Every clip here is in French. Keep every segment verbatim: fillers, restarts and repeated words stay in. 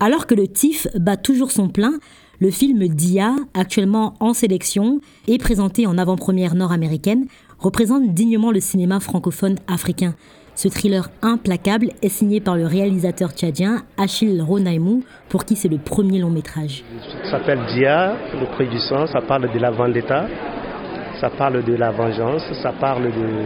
Alors que le TIFF bat toujours son plein, le film Dia, actuellement en sélection et présenté en avant-première nord-américaine, représente dignement le cinéma francophone africain. Ce thriller implacable est signé par le réalisateur tchadien Achille Ronaimou, pour qui c'est le premier long métrage. Ça s'appelle Dia, le prix du sang, ça parle de la vendetta, ça parle de la vengeance, ça parle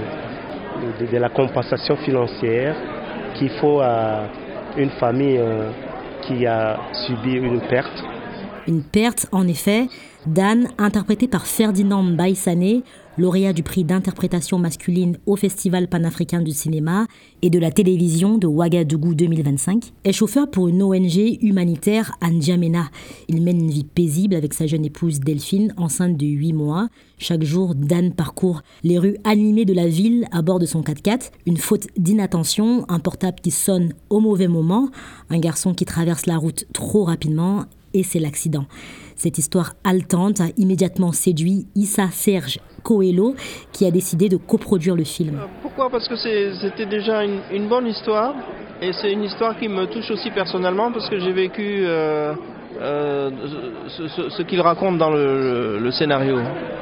de, de, de la compensation financière qu'il faut à une famille euh, qui a subi une perte. Une perte, en effet. Dan, interprété par Ferdinand Mbaye-Sané, lauréat du prix d'interprétation masculine au Festival panafricain du cinéma et de la télévision de Ouagadougou deux mille vingt-cinq, est chauffeur pour une O N G humanitaire à N'Djamena. Il mène une vie paisible avec sa jeune épouse Delphine, enceinte de huit mois. Chaque jour, Dan parcourt les rues animées de la ville à bord de son quatre-quatre. Une faute d'inattention, un portable qui sonne au mauvais moment, un garçon qui traverse la route trop rapidement, et c'est l'accident. Cette histoire haletante a immédiatement séduit Issa Serge Coelho, qui a décidé de coproduire le film. Pourquoi ? Parce que c'est, c'était déjà une, une bonne histoire, et c'est une histoire qui me touche aussi personnellement, parce que j'ai vécu euh, euh, ce, ce, ce qu'il raconte dans le, le, le scénario.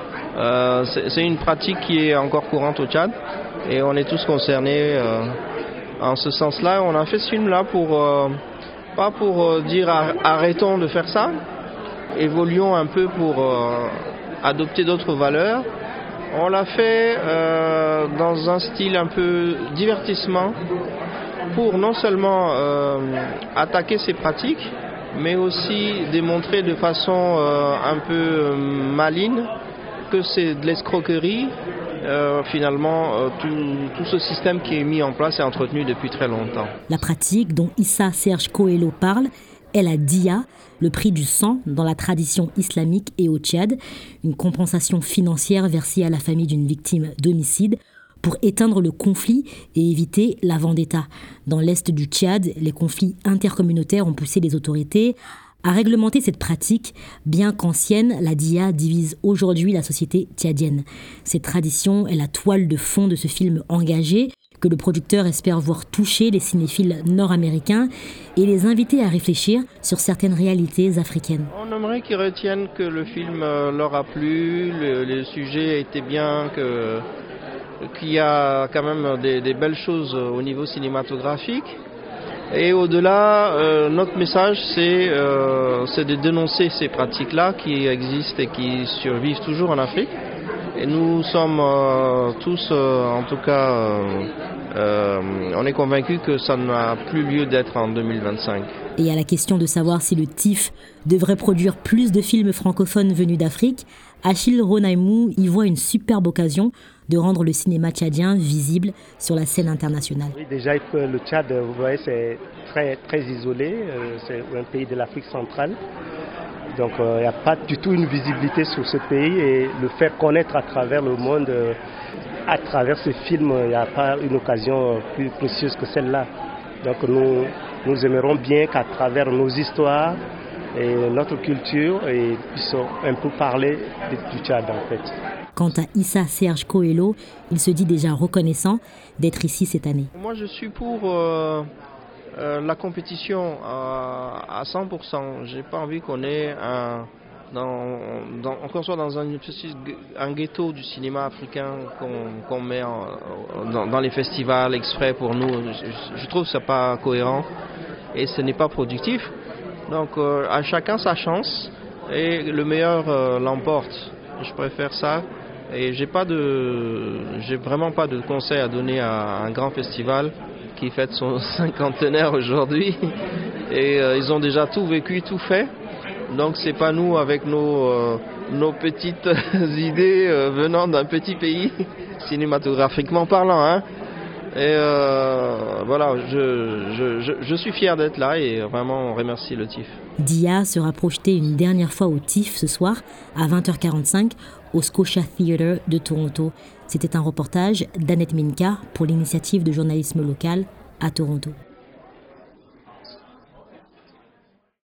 Euh, c'est, c'est une pratique qui est encore courante au Tchad, et on est tous concernés euh, en ce sens-là. On a fait ce film-là pour... Euh, pas pour dire arrêtons de faire ça, évoluons un peu pour euh, adopter d'autres valeurs. On l'a fait euh, dans un style un peu divertissement pour non seulement euh, attaquer ces pratiques, mais aussi démontrer de façon euh, un peu maligne que c'est de l'escroquerie. Euh, finalement, euh, tout, tout ce système qui est mis en place est entretenu depuis très longtemps. La pratique dont Issa Serge Coelho parle est la dia, le prix du sang dans la tradition islamique et au Tchad, une compensation financière versée à la famille d'une victime d'homicide pour éteindre le conflit et éviter la vendetta. Dans l'est du Tchad, les conflits intercommunautaires ont poussé les autorités à réglementer cette pratique, bien qu'ancienne, la dia divise aujourd'hui la société tchadienne. Cette tradition est la toile de fond de ce film engagé que le producteur espère voir toucher les cinéphiles nord-américains et les inviter à réfléchir sur certaines réalités africaines. On aimerait qu'ils retiennent que le film leur a plu, le, le sujet était bien, que, qu'il y a quand même des, des belles choses au niveau cinématographique. Et au-delà, euh, notre message, c'est, euh, c'est de dénoncer ces pratiques-là qui existent et qui survivent toujours en Afrique. Et nous sommes euh, tous, euh, en tout cas, euh, euh, on est convaincus que ça n'a plus lieu d'être en deux mille vingt-cinq. Et à la question de savoir si le TIFF devrait produire plus de films francophones venus d'Afrique, Achille Ronaimou y voit une superbe occasion de rendre le cinéma tchadien visible sur la scène internationale. Oui, déjà, le Tchad, vous voyez, c'est très, très isolé. C'est un pays de l'Afrique centrale. Donc, il euh, n'y a pas du tout une visibilité sur ce pays. Et le faire connaître à travers le monde, euh, à travers ce film, il n'y a pas une occasion plus précieuse que celle-là. Donc, nous, nous aimerons bien qu'à travers nos histoires et notre culture, et puissons un peu parler du Tchad, en fait. Quant à Issa Serge Coelho, il se dit déjà reconnaissant d'être ici cette année. Moi, je suis pour euh, euh, la compétition à, à cent pour cent. J'ai pas envie qu'on ait un, dans, dans, qu'on soit dans un, un ghetto du cinéma africain qu'on, qu'on met en, dans, dans les festivals exprès pour nous. Je, je trouve que c'est pas cohérent et ce n'est pas productif. Donc, euh, à chacun sa chance et le meilleur euh, l'emporte. Je préfère ça. Et j'ai pas de, j'ai vraiment pas de conseil à donner à un grand festival qui fête son cinquantenaire aujourd'hui. Et euh, ils ont déjà tout vécu, tout fait. Donc c'est pas nous avec nos, euh, nos petites idées euh, venant d'un petit pays, cinématographiquement parlant. Hein. Et euh, voilà, je, je, je, je suis fier d'être là et vraiment on remercie le TIFF. Dia sera projeté une dernière fois au TIFF ce soir à vingt heures quarante-cinq au Scotia Theatre de Toronto. C'était un reportage d'Annette Minka pour l'initiative de journalisme local à Toronto.